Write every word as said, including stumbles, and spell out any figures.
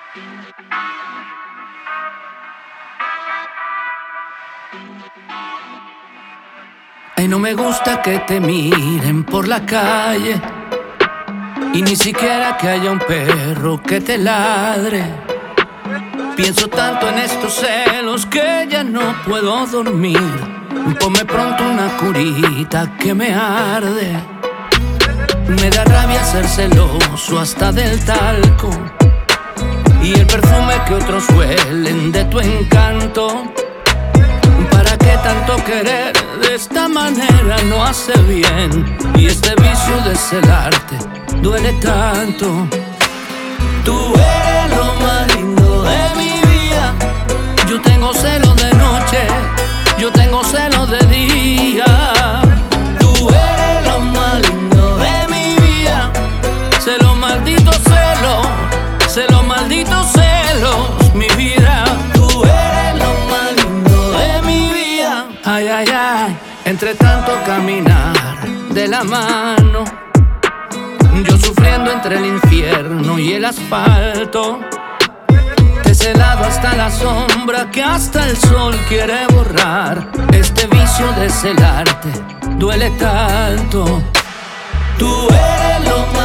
Ay, no me gusta que te miren por la calle y ni siquiera que haya un perro que te ladre. Pienso tanto en estos celos que ya no puedo dormir. Ponme pronto una curita que me arde. Me da rabia ser celoso hasta del talco y el perfume que otros huelen de tu encanto. ¿Para qué tanto querer? De esta manera no hace bien. Y este vicio de celarte duele tanto. Tú eres lo más lindo de mi vida. Yo tengo celos de noche, yo tengo celos de día. Tú eres lo más lindo de mi vida. Celos, malditos celos, celos, malditos celos, mi vida. Tú eres lo más lindo de mi vida. Ay, ay, ay, entre tanto caminar de la mano, yo sufriendo entre el infierno y el asfalto. Te he celado hasta la sombra que hasta el sol quiere borrar. Este vicio de celarte duele tanto. Tú eres lo más